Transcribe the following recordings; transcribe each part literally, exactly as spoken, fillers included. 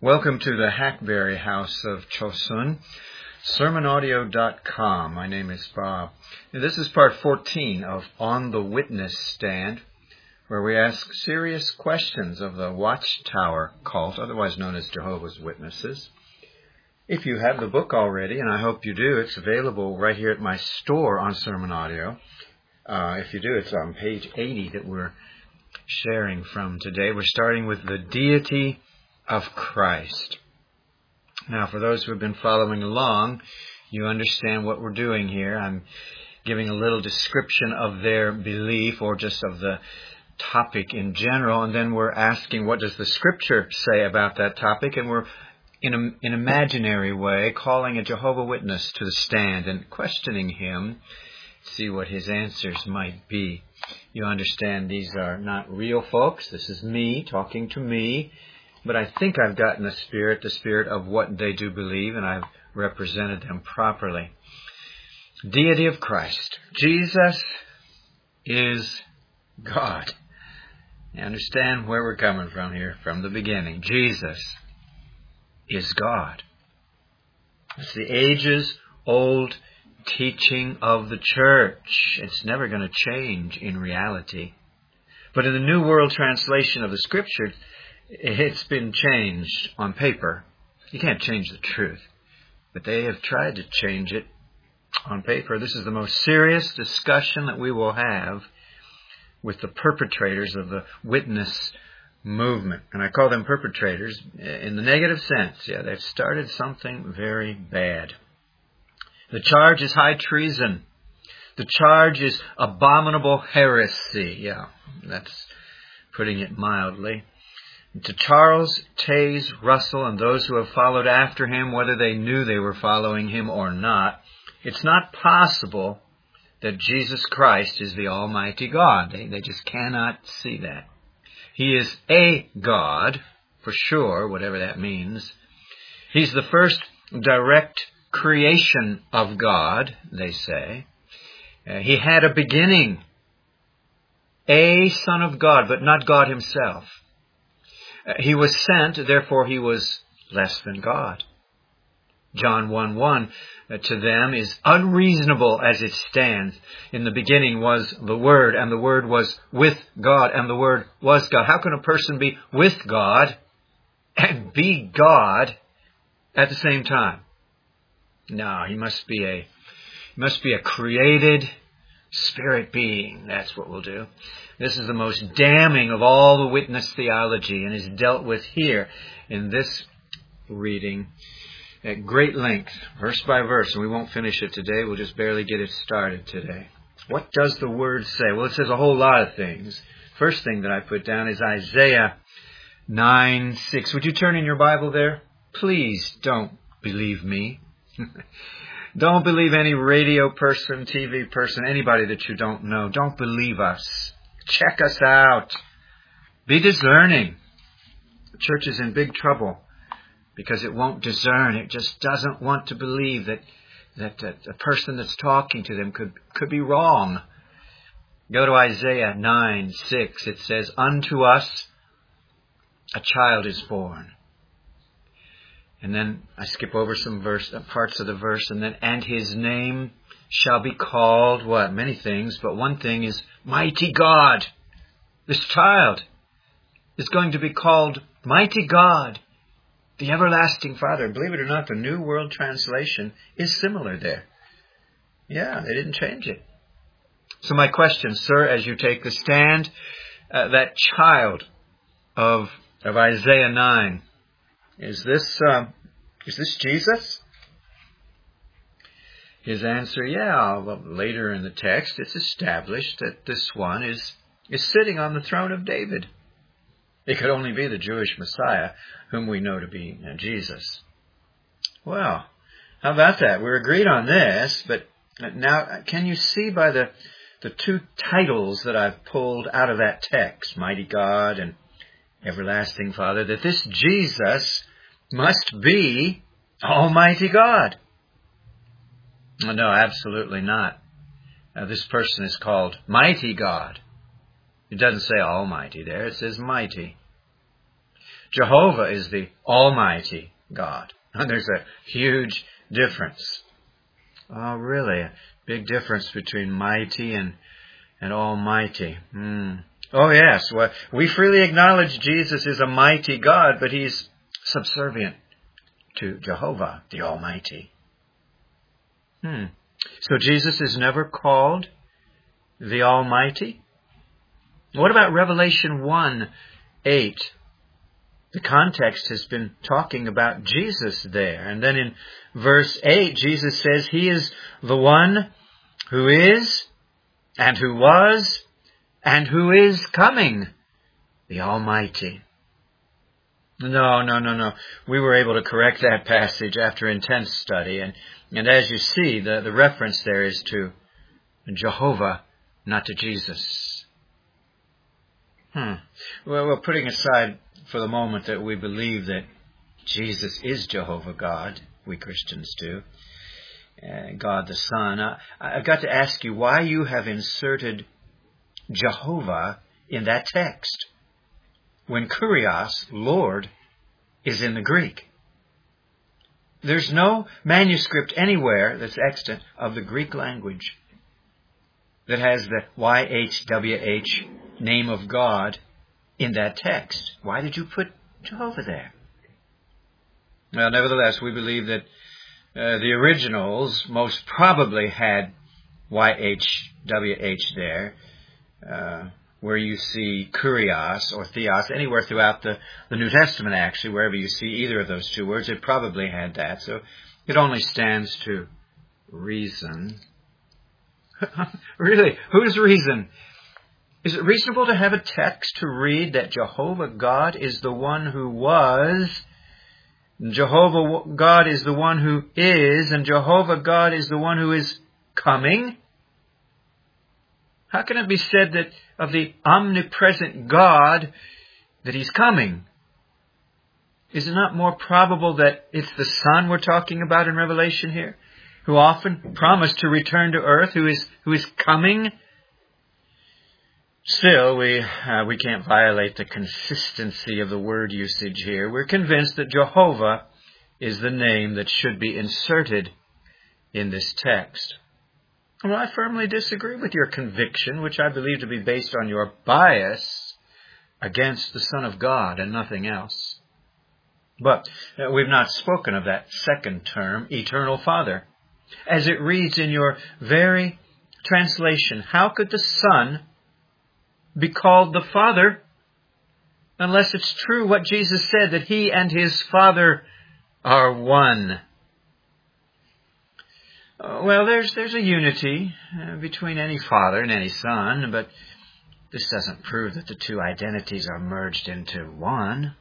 Welcome to the Hackberry House of Chosun, sermon audio dot com. My name is Bob. This is part fourteen of On the Witness Stand, where we ask serious questions of the Watchtower cult, otherwise known as Jehovah's Witnesses. If you have the book already, and I hope you do, it's available right here at my store on Sermon Audio. Uh, if you do, it's on page eighty that we're sharing from today. We're starting with the deity of Christ. Now, for those who have been following along, you understand what we're doing here. I'm giving a little description of their belief or just of the topic in general, and then we're asking, what does the Scripture say about that topic? And we're, in an imaginary way, calling a Jehovah's Witness to the stand and questioning him, see what his answers might be. You understand these are not real folks. This is me talking to me. But I think I've gotten the spirit, the spirit of what they do believe, and I've represented them properly. Deity of Christ. Jesus is God. You understand where we're coming from here from the beginning. Jesus is God. It's the ages-old teaching of the church. It's never going to change in reality. But in the New World Translation of the Scripture, it's been changed on paper. You can't change the truth. But they have tried to change it on paper. This is the most serious discussion that we will have with the perpetrators of the witness movement. And I call them perpetrators in the negative sense. Yeah, they've started something very bad. The charge is high treason. The charge is abominable heresy. Yeah, that's putting it mildly. To Charles Taze Russell and those who have followed after him, whether they knew they were following him or not, it's not possible that Jesus Christ is the Almighty God. They, they just cannot see that. He is a God, for sure, whatever that means. He's the first direct creation of God, they say. Uh, he had a beginning, a Son of God, but not God himself. He was sent, therefore he was less than God. John one one to them is unreasonable as it stands. In the beginning was the Word, and the Word was with God, and the Word was God. How can a person be with God and be God at the same time? No, he must be a he must be a created spirit being. That's what we'll do. This is the most damning of all the witness theology and is dealt with here in this reading at great length, verse by verse. And we won't finish it today. We'll just barely get it started today. What does the Word say? Well, it says a whole lot of things. First thing that I put down is Isaiah nine six. Would you turn in your Bible there? Please don't believe me. Don't believe any radio person, T V person, anybody that you don't know. Don't believe us. Check us out. Be discerning. The church is in big trouble because it won't discern. It just doesn't want to believe that that, that the person that's talking to them could, could be wrong. Go to Isaiah nine six. It says, "Unto us a child is born." And then I skip over some verse, uh, parts of the verse, and then, "And his name shall be called," what? Many things, but one thing is Mighty God. This child is going to be called Mighty God, the Everlasting Father. Believe it or not, the New World Translation is similar there. Yeah, they didn't change it. So my question, sir, as you take the stand, uh, that child of of Isaiah nine, Is this uh, is this Jesus? His answer, yeah. Well, later in the text, it's established that this one is is sitting on the throne of David. It could only be the Jewish Messiah, whom we know to be uh, Jesus. Well, how about that? We're agreed on this, but now can you see by the the two titles that I've pulled out of that text, Mighty God and Everlasting Father, that this Jesus must be Almighty God? No, absolutely not. Now, this person is called Mighty God. It doesn't say Almighty there. It says Mighty. Jehovah is the Almighty God. And there's a huge difference. Oh, really? A big difference between mighty and, and almighty. Hmm. Oh, yes. Well, we freely acknowledge Jesus is a mighty God, but He's subservient to Jehovah, the Almighty. Hmm. So Jesus is never called the Almighty? What about Revelation one eight? The context has been talking about Jesus there. And then in verse eight, Jesus says He is the one who is, and who was, and who is coming, the Almighty. No, no, no, no. We were able to correct that passage after intense study. And, and as you see, the, the reference there is to Jehovah, not to Jesus. Hmm. Well, we're putting aside for the moment that we believe that Jesus is Jehovah God. We Christians do. Uh, God the Son. I, I've got to ask you why you have inserted Jehovah in that text when Kurios, Lord, is in the Greek. There's no manuscript anywhere that's extant of the Greek language that has the Y H W H name of God in that text. Why did you put Jehovah there? Well, nevertheless, we believe that uh, the originals most probably had Y H W H there, uh, where you see Kurios or Theos, anywhere throughout the, the New Testament, actually, wherever you see either of those two words, it probably had that. So it only stands to reason. Really? Whose reason? Is it reasonable to have a text to read that Jehovah God is the one who was, Jehovah God is the one who is, and Jehovah God is the one who is coming? How can it be said that of the omnipresent God that He's coming? Is it not more probable that it's the Son we're talking about in Revelation here, who often promised to return to earth, who is who is coming? Still, we uh, we can't violate the consistency of the word usage here. We're convinced that Jehovah is the name that should be inserted in this text. Well, I firmly disagree with your conviction, which I believe to be based on your bias against the Son of God and nothing else. But uh, we've not spoken of that second term, Eternal Father. As it reads in your very translation, how could the Son be called the Father unless it's true what Jesus said, that He and His Father are one? Uh, well, there's there's a unity uh, between any Father and any Son, but this doesn't prove that the two identities are merged into one.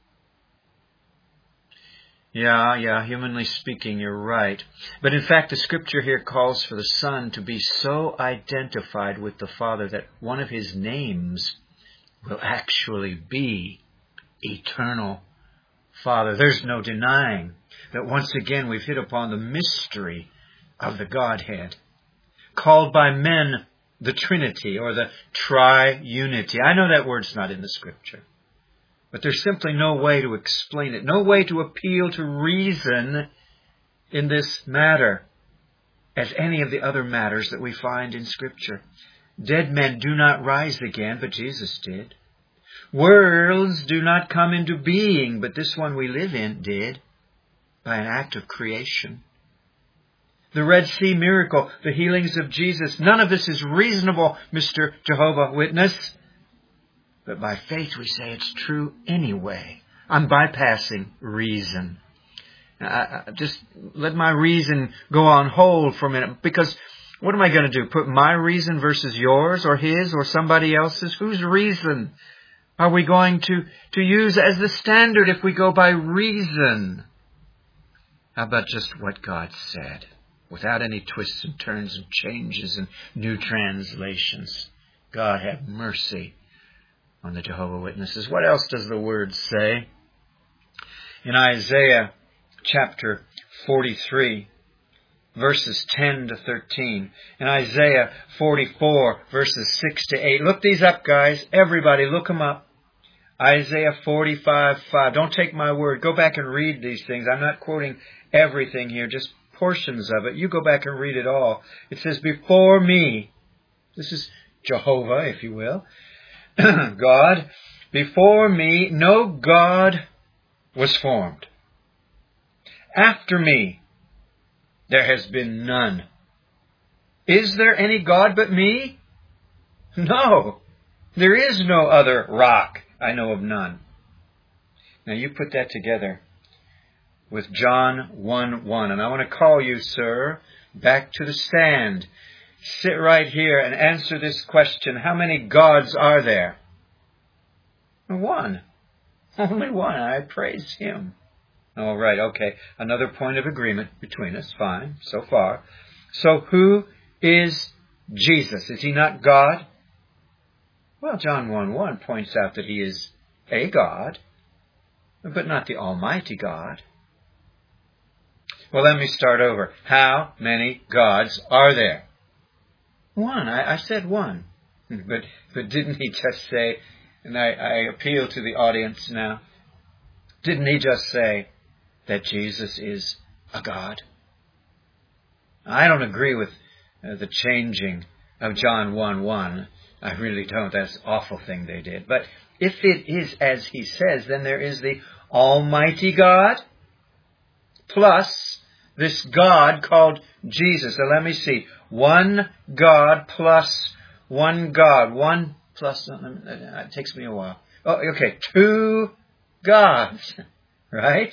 Yeah, yeah, humanly speaking, you're right. But in fact, the Scripture here calls for the Son to be so identified with the Father that one of His names will actually be Eternal Father. There's no denying that once again we've hit upon the mystery of the Godhead, called by men the Trinity or the Triunity. I know that word's not in the Scripture. But there's simply no way to explain it, no way to appeal to reason in this matter as any of the other matters that we find in Scripture. Dead men do not rise again, but Jesus did. Worlds do not come into being, but this one we live in did, by an act of creation. The Red Sea miracle, the healings of Jesus, none of this is reasonable, Mister Jehovah Witness. But by faith we say it's true anyway. I'm bypassing reason. I, I, just let my reason go on hold for a minute. Because what am I going to do? Put my reason versus yours or his or somebody else's? Whose reason are we going to, to use as the standard if we go by reason? How about just what God said, without any twists and turns and changes and new translations? God have mercy on the Jehovah Witnesses. What else does the Word say? In Isaiah chapter forty-three, verses ten to thirteen. In Isaiah forty-four, verses six to eight. Look these up, guys. Everybody, look them up. Isaiah forty-five five. Don't take my word. Go back and read these things. I'm not quoting everything here, just portions of it. You go back and read it all. It says, before me, this is Jehovah, if you will, God, before me no God was formed. After me there has been none. Is there any God but me? No. There is no other rock. I know of none. Now you put that together with John one one. And I want to call you, sir, back to the stand. Sit right here and answer this question. How many gods are there? One. Only one. I praise Him. All right, okay. Another point of agreement between us. Fine, so far. So who is Jesus? Is He not God? Well, John one one points out that He is a God, but not the Almighty God. Well, let me start over. How many gods are there? One. I, I said one. But, but didn't He just say, and I, I appeal to the audience now, didn't He just say that Jesus is a God? I don't agree with uh, the changing of John one one. I really don't. That's an awful thing they did. But if it is as He says, then there is the Almighty God plus this God called Jesus. So let me see. One God plus one God. One plus, it takes me a while. Oh, okay, two gods, right?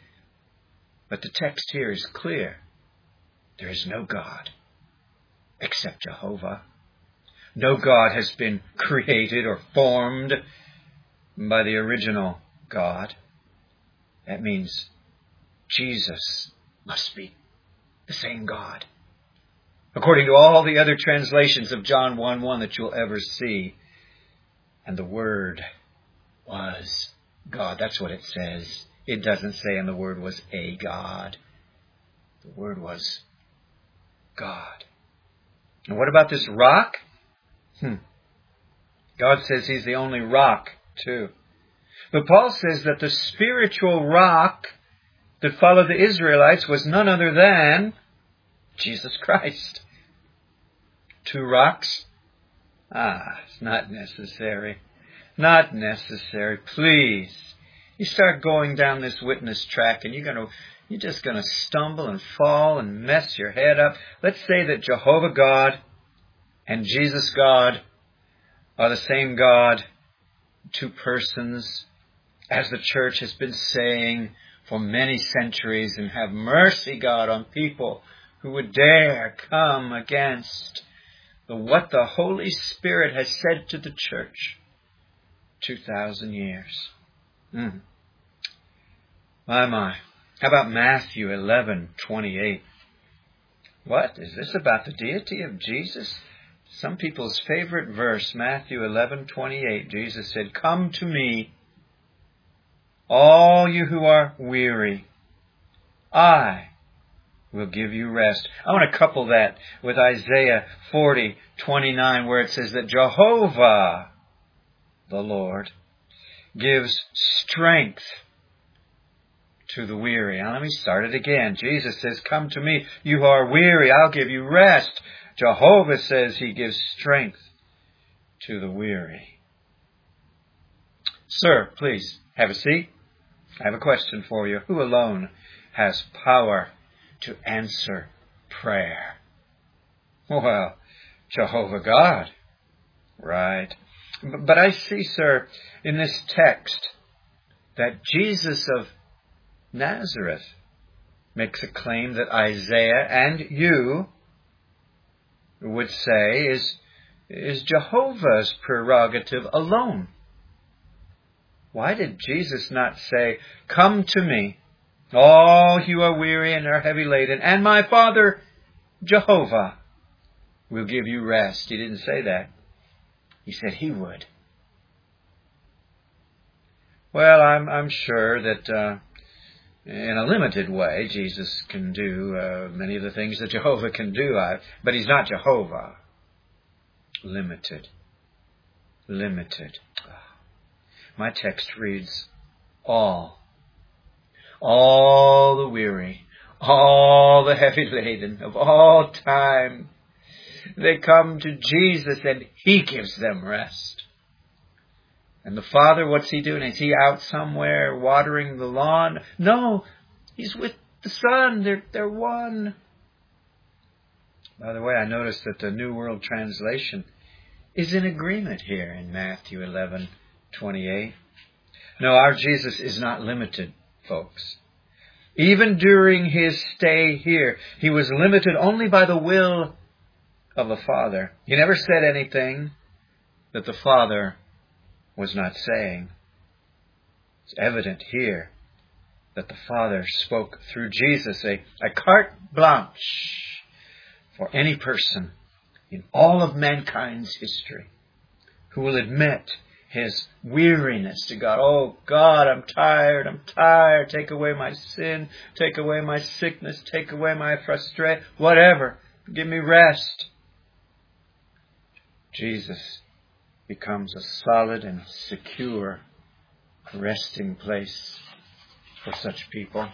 But the text here is clear. There is no God except Jehovah. No God has been created or formed by the original God. That means Jesus must be the same God. According to all the other translations of John one one that you'll ever see. And the Word was God. That's what it says. It doesn't say, and the Word was a God. The Word was God. And what about this rock? Hmm. God says He's the only rock, too. But Paul says that the spiritual rock that followed the Israelites was none other than Jesus Christ. Two rocks? Ah, it's not necessary. Not necessary. Please. You start going down this witness track and you're going to, you're just going to stumble and fall and mess your head up. Let's say that Jehovah God and Jesus God are the same God, two persons, as the church has been saying for many centuries, and have mercy, God, on people who would dare come against the, what the Holy Spirit has said to the church two thousand years. Mm. My, my. How about Matthew eleven twenty-eight? What? Is this about the deity of Jesus? Some people's favorite verse, Matthew eleven twenty-eight. Jesus said, "Come to me, all you who are weary. I will give you rest." I want to couple that with Isaiah forty twenty-nine, where it says that Jehovah, the Lord, gives strength to the weary. Now let me start it again. Jesus says, "Come to me, you who are weary, I'll give you rest." Jehovah says He gives strength to the weary. Sir, please have a seat. I have a question for you. Who alone has power to answer prayer? Well, Jehovah God. Right. But I see, sir, in this text that Jesus of Nazareth makes a claim that Isaiah and you would say is, is Jehovah's prerogative alone. Why did Jesus not say, "Come to me, all you are weary and are heavy laden, and my Father, Jehovah, will give you rest"? He didn't say that. He said He would. Well, I'm, I'm sure that uh, in a limited way, Jesus can do uh, many of the things that Jehovah can do, I, but He's not Jehovah. Limited. Limited. My text reads, all, all the weary, all the heavy laden of all time, they come to Jesus and He gives them rest. And the Father, what's He doing? Is He out somewhere watering the lawn? No, He's with the Son. They're, they're one. By the way, I noticed that the New World Translation is in agreement here in Matthew eleven twenty-eight. No, our Jesus is not limited, folks. Even during His stay here, He was limited only by the will of the Father. He never said anything that the Father was not saying. It's evident here that the Father spoke through Jesus a, a carte blanche for any person in all of mankind's history who will admit his weariness to God. Oh, God, I'm tired, I'm tired. Take away my sin, take away my sickness, take away my frustration, whatever. Give me rest. Jesus becomes a solid and secure resting place for such people.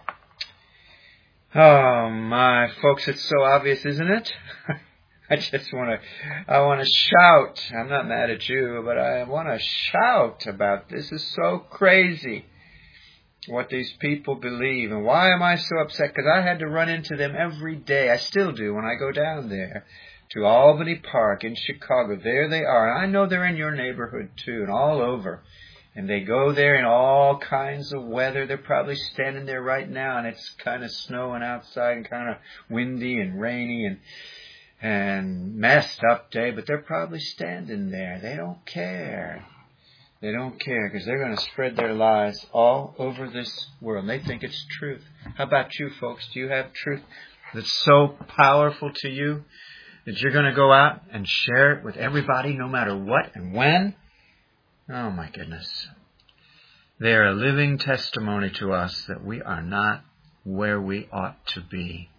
Oh my, folks, it's so obvious, isn't it? I just want to, I want to shout. I'm not mad at you, but I want to shout about this. This is so crazy what these people believe. And why am I so upset? Because I had to run into them every day. I still do when I go down there to Albany Park in Chicago. There they are. And I know they're in your neighborhood too and all over. And they go there in all kinds of weather. They're probably standing there right now and it's kind of snowing outside and kind of windy and rainy and and messed up day, but they're probably standing there. They don't care. They don't care because they're going to spread their lies all over this world. And they think it's truth. How about you, folks? Do you have truth that's so powerful to you that you're going to go out and share it with everybody no matter what and when? Oh my goodness. They are a living testimony to us that we are not where we ought to be.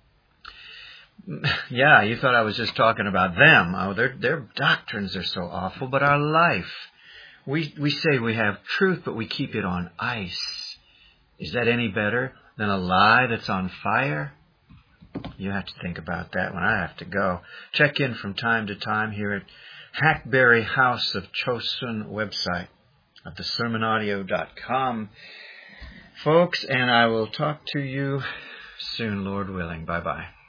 Yeah, you thought I was just talking about them. Oh, their their doctrines are so awful, but our life. We we say we have truth, but we keep it on ice. Is that any better than a lie that's on fire? You have to think about that when I have to go. Check in from time to time here at Hackberry House of Chosun website at the sermon audio dot com. Folks, and I will talk to you soon, Lord willing. Bye-bye.